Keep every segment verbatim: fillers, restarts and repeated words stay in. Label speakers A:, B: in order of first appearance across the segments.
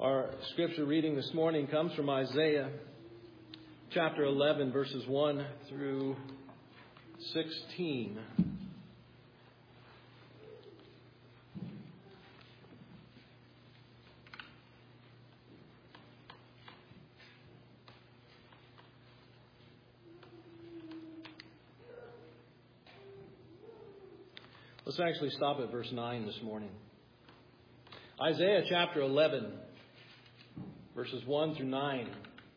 A: Our scripture reading this morning comes from Isaiah chapter eleven, verses one through sixteen. Let's actually stop at verse nine this morning. Isaiah chapter eleven, verses one through nine.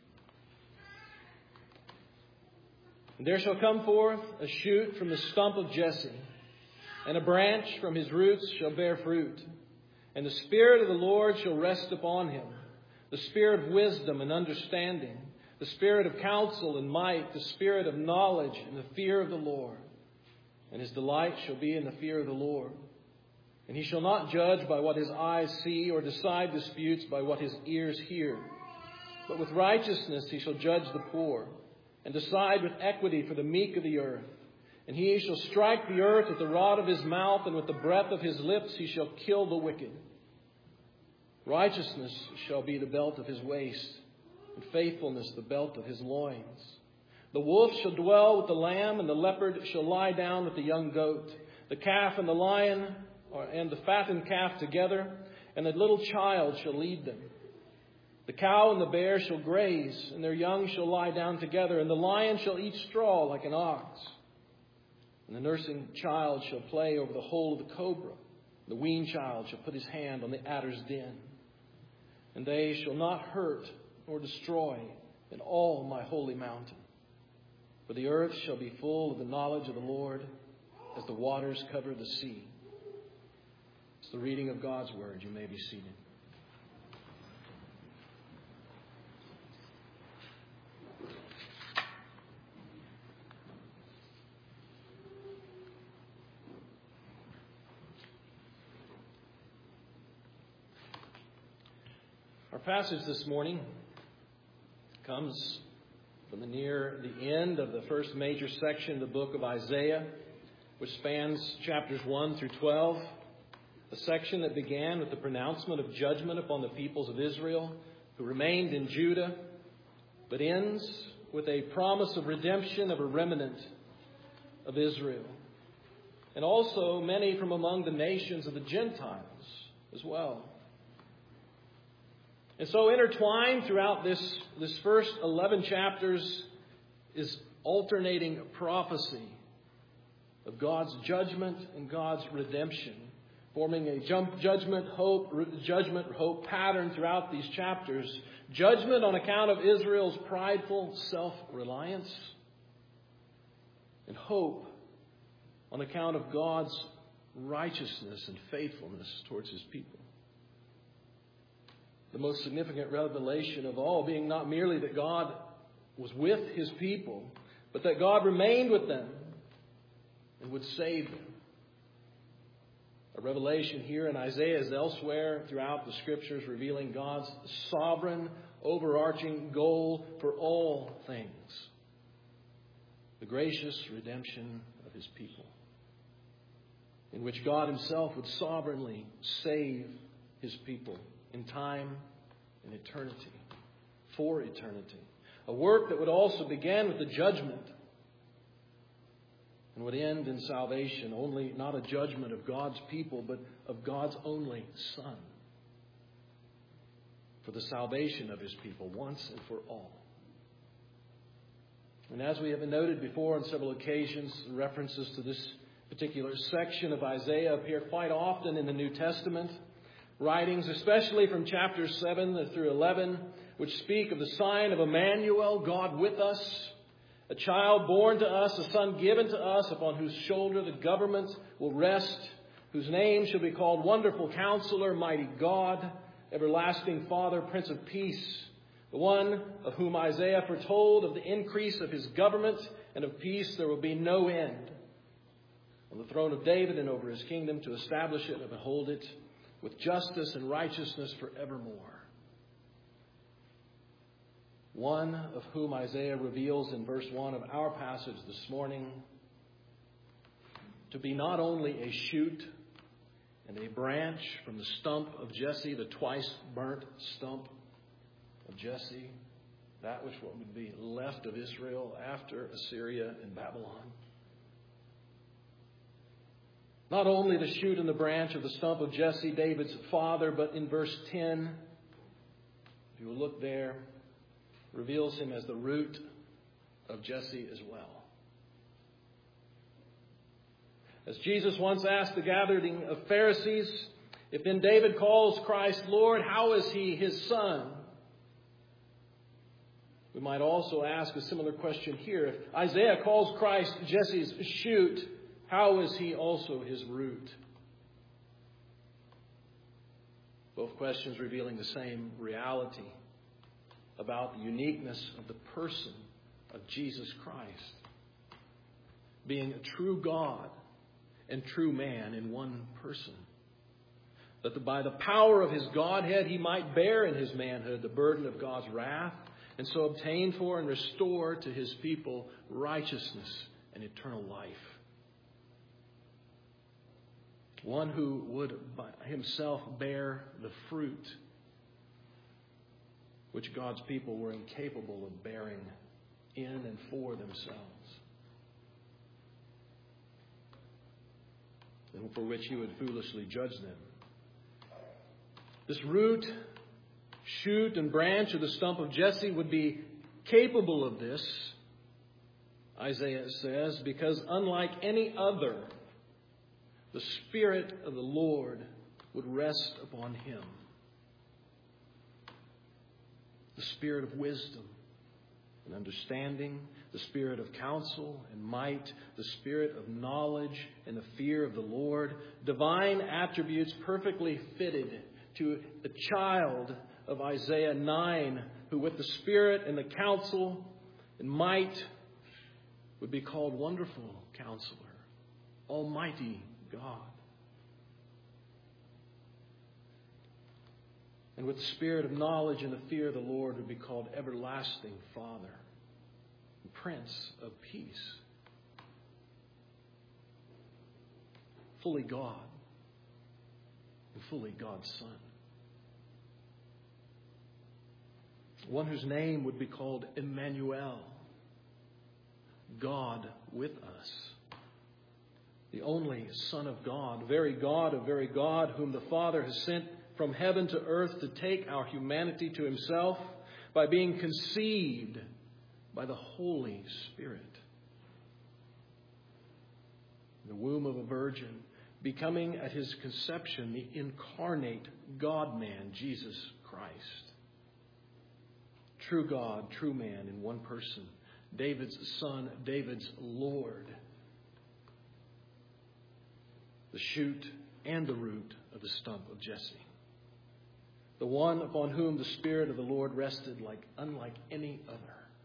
A: And there shall come forth a shoot from the stump of Jesse, and a branch from his roots shall bear fruit. And the Spirit of the Lord shall rest upon him, the Spirit of wisdom and understanding, the Spirit of counsel and might, the Spirit of knowledge and the fear of the Lord. And his delight shall be in the fear of the Lord. And he shall not judge by what his eyes see, or decide disputes by what his ears hear. But with righteousness he shall judge the poor, and decide with equity for the meek of the earth. And he shall strike the earth with the rod of his mouth, and with the breath of his lips he shall kill the wicked. Righteousness shall be the belt of his waist, and faithfulness the belt of his loins. The wolf shall dwell with the lamb, and the leopard shall lie down with the young goat. The calf and the lion and the fattened calf together, and the little child shall lead them. The cow and the bear shall graze, and their young shall lie down together, and the lion shall eat straw like an ox. And the nursing child shall play over the hole of the cobra. The weaned child shall put his hand on the adder's den. And they shall not hurt nor destroy in all my holy mountain. For the earth shall be full of the knowledge of the Lord, as the waters cover the sea. It's the reading of God's word. You may be seated. Our passage this morning comes from the near the end of the first major section of the book of Isaiah, which spans chapters one through twelve. A section that began with the pronouncement of judgment upon the peoples of Israel who remained in Judah, but ends with a promise of redemption of a remnant of Israel, and also many from among the nations of the Gentiles as well. And so intertwined throughout this, this first eleven chapters is alternating prophecy of God's judgment and God's redemption, forming a jump, judgment, hope, judgment, hope pattern throughout these chapters. Judgment on account of Israel's prideful self-reliance, and hope on account of God's righteousness and faithfulness towards his people. The most significant revelation of all being not merely that God was with his people, but that God remained with them and would save them. A revelation here in Isaiah as elsewhere throughout the Scriptures, revealing God's sovereign, overarching goal for all things: the gracious redemption of his people, in which God himself would sovereignly save his people in time and eternity, for eternity. A work that would also begin with the judgment and would end in salvation, only not a judgment of God's people, but of God's only Son, for the salvation of his people once and for all. And as we have noted before on several occasions, references to this particular section of Isaiah appear quite often in the New Testament writings, especially from chapters seven through eleven, which speak of the sign of Emmanuel, God with us, a child born to us, a son given to us, upon whose shoulder the government will rest, whose name shall be called Wonderful Counselor, Mighty God, Everlasting Father, Prince of Peace, the one of whom Isaiah foretold of the increase of his government, and of peace there will be no end, on the throne of David and over his kingdom, to establish it and uphold it with justice and righteousness forevermore. One of whom Isaiah reveals in verse one of our passage this morning to be not only a shoot and a branch from the stump of Jesse, the twice burnt stump of Jesse, that which would be left of Israel after Assyria and Babylon. Not only the shoot and the branch of the stump of Jesse, David's father, but in verse ten, if you will look there, reveals him as the root of Jesse as well. As Jesus once asked the gathering of Pharisees, if then David calls Christ Lord, how is he his son? We might also ask a similar question here. If Isaiah calls Christ Jesse's shoot, how is he also his root? Both questions revealing the same reality about the uniqueness of the person of Jesus Christ, being a true God and true man in one person. That by the power of his Godhead he might bear in his manhood the burden of God's wrath, and so obtain for and restore to his people righteousness and eternal life. One who would himself bear the fruit which God's people were incapable of bearing in and for themselves, and for which he would foolishly judge them. This root, shoot, and branch of the stump of Jesse would be capable of this, Isaiah says, because unlike any other, the Spirit of the Lord would rest upon him. The Spirit of wisdom and understanding, the Spirit of counsel and might, the Spirit of knowledge and the fear of the Lord, divine attributes perfectly fitted to the child of Isaiah nine, who with the Spirit and the counsel and might would be called Wonderful Counselor, Almighty God. And with the spirit of knowledge and the fear of the Lord would be called Everlasting Father, Prince of Peace. Fully God and fully God's Son. One whose name would be called Emmanuel, God with us. The only Son of God, very God of very God, whom the Father has sent from heaven to earth to take our humanity to himself by being conceived by the Holy Spirit. In the womb of a virgin, becoming at his conception the incarnate God-man, Jesus Christ. True God, true man in one person. David's son, David's Lord. The shoot and the root of the stump of Jesse. The one upon whom the Spirit of the Lord rested like unlike any other.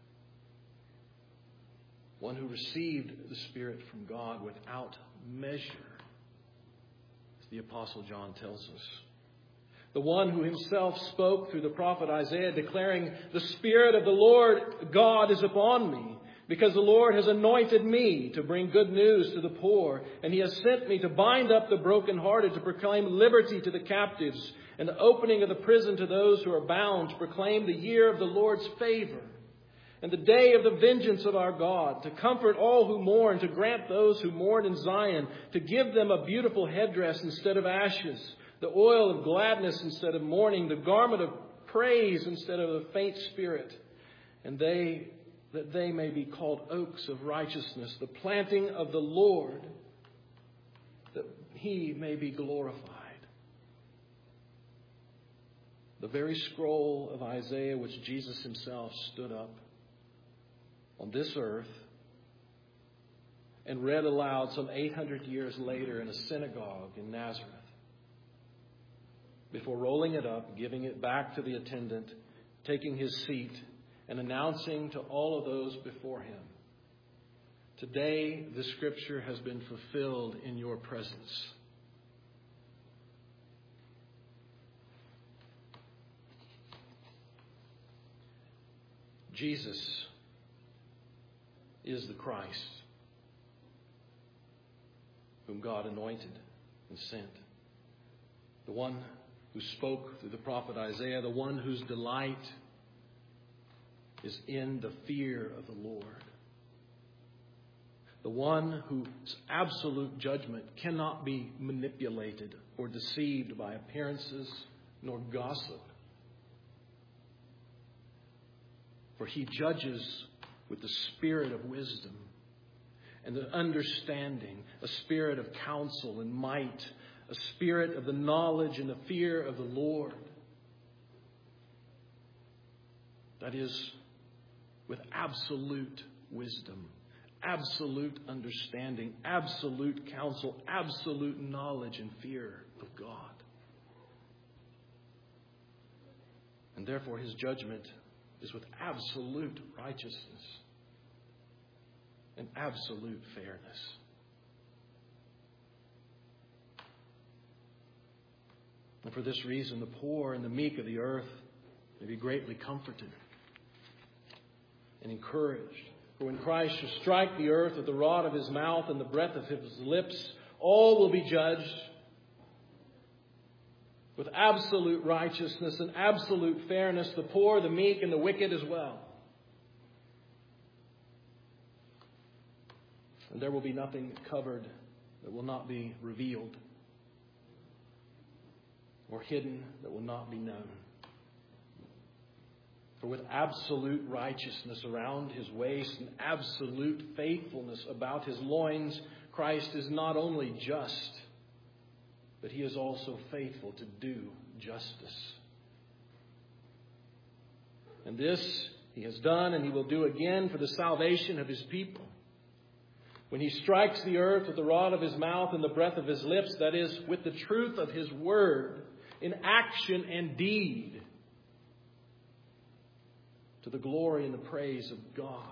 A: One who received the Spirit from God without measure, as the Apostle John tells us. The one who himself spoke through the prophet Isaiah, declaring, "The Spirit of the Lord God is upon me, because the Lord has anointed me to bring good news to the poor, and he has sent me to bind up the brokenhearted, to proclaim liberty to the captives, and the opening of the prison to those who are bound, to proclaim the year of the Lord's favor, and the day of the vengeance of our God, to comfort all who mourn, to grant those who mourn in Zion, to give them a beautiful headdress instead of ashes, the oil of gladness instead of mourning, the garment of praise instead of a faint spirit, and they that they may be called oaks of righteousness, the planting of the Lord, that he may be glorified." The very scroll of Isaiah which Jesus himself stood up on this earth and read aloud some eight hundred years later in a synagogue in Nazareth, before rolling it up, giving it back to the attendant, taking his seat, and announcing to all of those before him, "Today the Scripture has been fulfilled in your presence." Jesus is the Christ, whom God anointed and sent. the one who spoke through the prophet Isaiah, the one whose delight is in the fear of the Lord, the one whose absolute judgment cannot be manipulated or deceived by appearances nor gossip. For he judges with the spirit of wisdom and the understanding, a spirit of counsel and might, a spirit of the knowledge and the fear of the Lord. That is, with absolute wisdom, absolute understanding, absolute counsel, absolute knowledge and fear of God. And therefore his judgment is with absolute righteousness and absolute fairness. And for this reason, the poor and the meek of the earth may be greatly comforted and encouraged. For when Christ shall strike the earth with the rod of his mouth and the breath of his lips, all will be judged with absolute righteousness and absolute fairness, the poor, the meek, and the wicked as well. And there will be nothing covered that will not be revealed, or hidden that will not be known. For with absolute righteousness around his waist and absolute faithfulness about his loins, Christ is not only just, but he is also faithful to do justice. And this he has done and he will do again for the salvation of his people. When he strikes the earth with the rod of his mouth and the breath of his lips, that is, with the truth of his word, in action and deed, to the glory and the praise of God,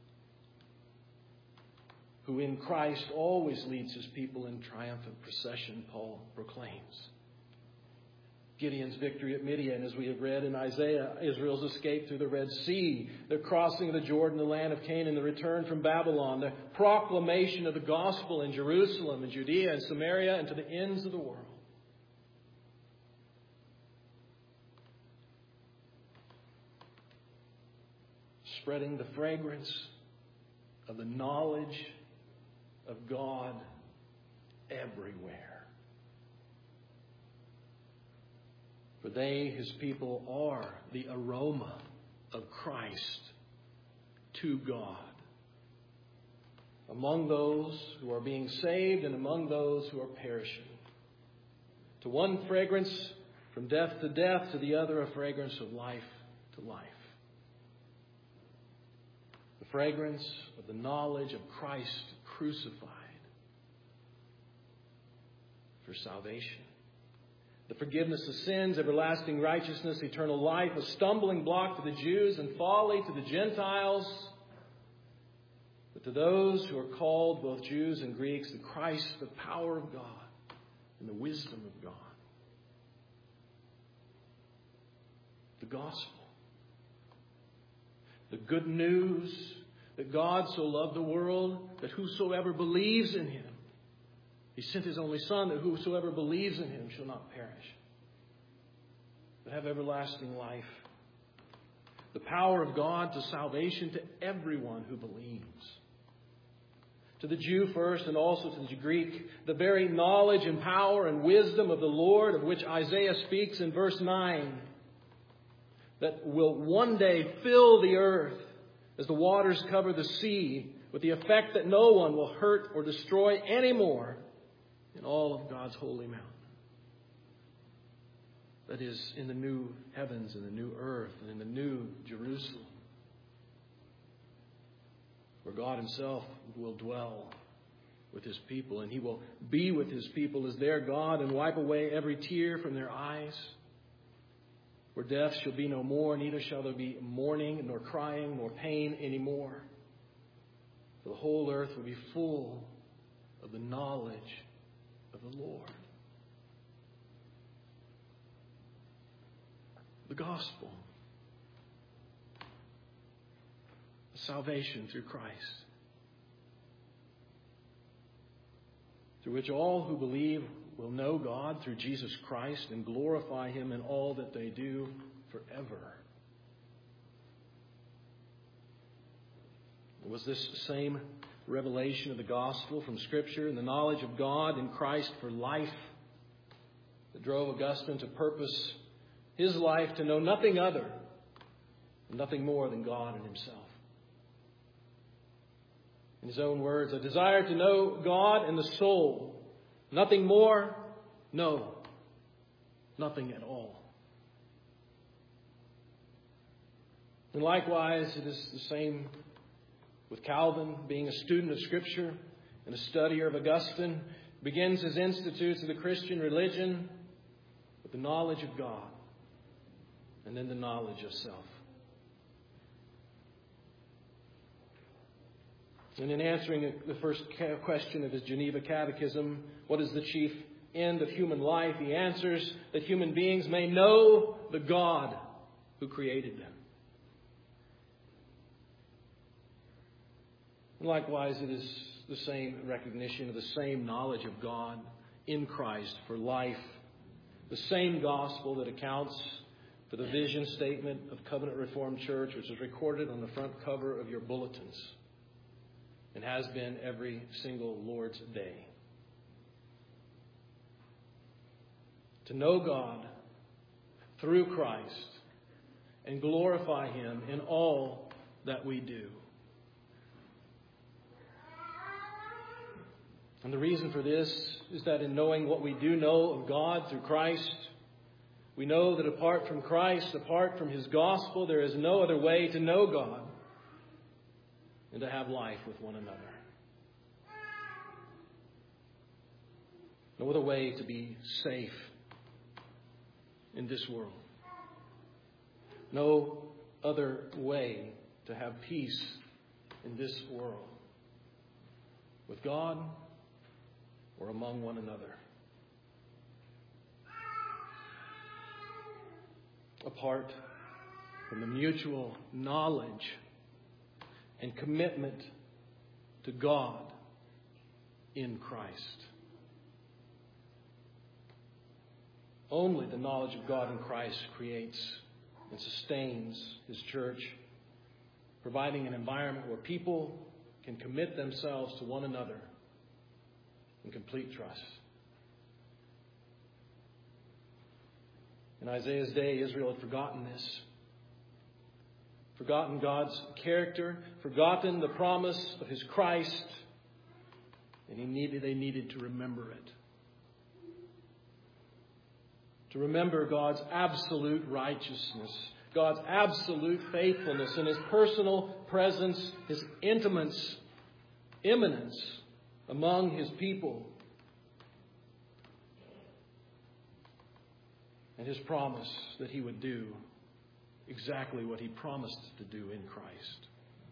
A: who in Christ always leads his people in triumphant procession, Paul proclaims. Gideon's victory at Midian, as we have read in Isaiah, Israel's escape through the Red Sea, the crossing of the Jordan, the land of Canaan, the return from Babylon, the proclamation of the gospel in Jerusalem and Judea and Samaria and to the ends of the world. Spreading the fragrance of the knowledge of God everywhere. For they, his people, are the aroma of Christ to God, among those who are being saved and among those who are perishing. To one fragrance from death to death, to the other a fragrance of life to life. The fragrance of the knowledge of Christ crucified for salvation. The forgiveness of sins, everlasting righteousness, eternal life, a stumbling block to the Jews and folly to the Gentiles. But to those who are called, both Jews and Greeks, the Christ, the power of God and the wisdom of God. The gospel. The good news that God so loved the world that whosoever believes in him, he sent his only Son, that whosoever believes in him shall not perish, but have everlasting life. The power of God to salvation to everyone who believes. To the Jew first and also to the Greek, the very knowledge and power and wisdom of the Lord, of which Isaiah speaks in verse nine, that will one day fill the earth as the waters cover the sea, with the effect that no one will hurt or destroy anymore in all of God's holy mountain. That is, in the new heavens and the new earth and in the new Jerusalem, where God himself will dwell with his people, and he will be with his people as their God and wipe away every tear from their eyes, where death shall be no more, neither shall there be mourning, nor crying, nor pain anymore. For the whole earth will be full of the knowledge of the Lord. The gospel. The salvation through Christ, through which all who believe will know God through Jesus Christ and glorify Him in all that they do forever. It was this same revelation of the gospel from Scripture and the knowledge of God in Christ for life that drove Augustine to purpose his life to know nothing other, nothing more than God and Himself. In his own words, a desire to know God and the soul. Nothing more, no, nothing at all. And likewise, it is the same with Calvin. Being a student of Scripture and a studier of Augustine, begins his Institutes of the Christian Religion with the knowledge of God and then the knowledge of self. And in answering the first question of his Geneva Catechism, what is the chief end of human life? He answers that human beings may know the God who created them. And likewise, it is the same recognition of the same knowledge of God in Christ for life. The same gospel that accounts for the vision statement of Covenant Reformed Church, which is recorded on the front cover of your bulletins and has been every single Lord's Day. To know God through Christ and glorify Him in all that we do. And the reason for this is that in knowing what we do know of God through Christ, we know that apart from Christ, apart from His gospel, there is no other way to know God and to have life with one another. No other way to be safe in this world. No other way to have peace in this world. With God or among one another. Apart from the mutual knowledge and commitment to God in Christ. Only the knowledge of God in Christ creates and sustains His church, providing an environment where people can commit themselves to one another in complete trust. In Isaiah's day, Israel had forgotten this. Forgotten God's character, forgotten the promise of His Christ, and he needed, they needed to remember it. To remember God's absolute righteousness, God's absolute faithfulness, and His personal presence, His intimacy, immanence among His people, and His promise that He would do exactly what He promised to do in Christ.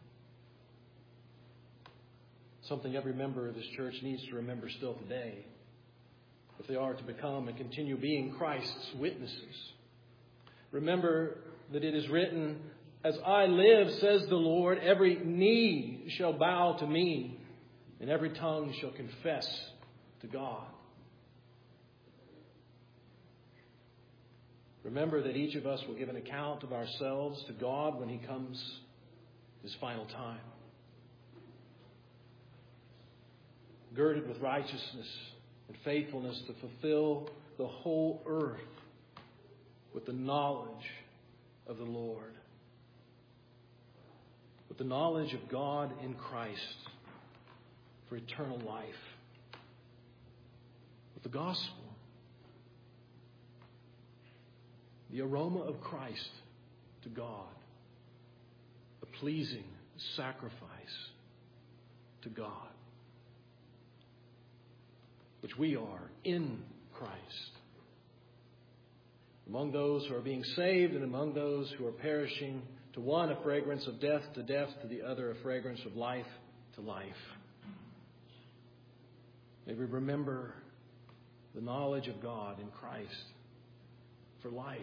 A: Something every member of this church needs to remember still today, if they are to become and continue being Christ's witnesses. Remember that it is written, "As I live, says the Lord, every knee shall bow to me, and every tongue shall confess to God." Remember that each of us will give an account of ourselves to God when He comes His final time. Girded with righteousness and faithfulness to fulfill the whole earth with the knowledge of the Lord. With the knowledge of God in Christ for eternal life. With the gospel. The aroma of Christ to God. A pleasing sacrifice to God. Which we are in Christ. Among those who are being saved and among those who are perishing, to one a fragrance of death to death, to the other a fragrance of life to life. May we remember the knowledge of God in Christ for life.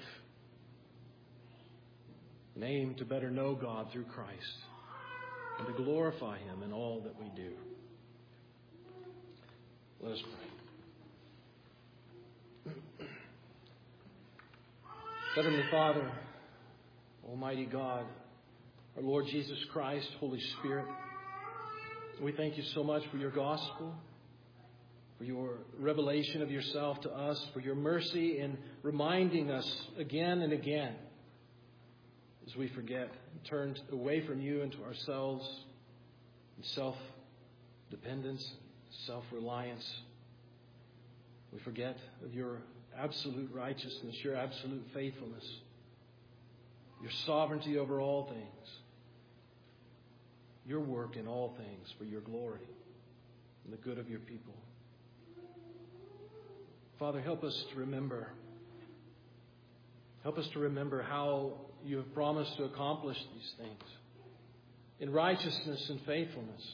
A: And aim to better know God through Christ and to glorify Him in all that we do. Let us pray. Heavenly Father, Almighty God, our Lord Jesus Christ, Holy Spirit, we thank you so much for your gospel, for your revelation of yourself to us, for your mercy in reminding us again and again as we forget and turn away from you into ourselves and self-dependence, self-reliance. We forget of your absolute righteousness, your absolute faithfulness, your sovereignty over all things, your work in all things for your glory and the good of your people. Father, help us to remember. Help us to remember how you have promised to accomplish these things in righteousness and faithfulness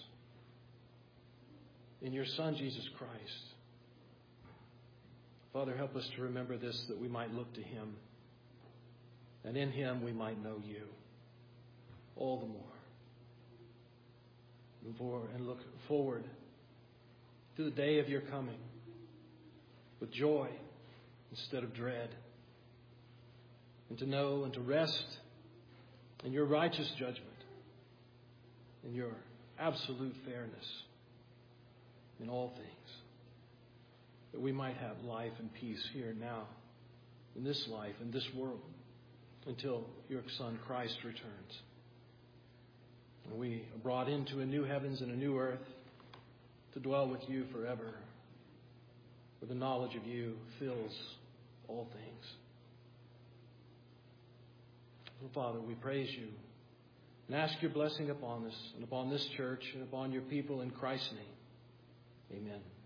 A: in your Son, Jesus Christ. Father, help us to remember this, that we might look to him, and in him we might know you all the more. And look forward to the day of your coming with joy instead of dread, and to know and to rest in your righteous judgment, in your absolute fairness in all things, that we might have life and peace here now, in this life, in this world, until your Son Christ returns. And we are brought into a new heavens and a new earth to dwell with you forever, where the knowledge of you fills all things. So, Father, we praise you and ask your blessing upon us and upon this church and upon your people in Christ's name. Amen.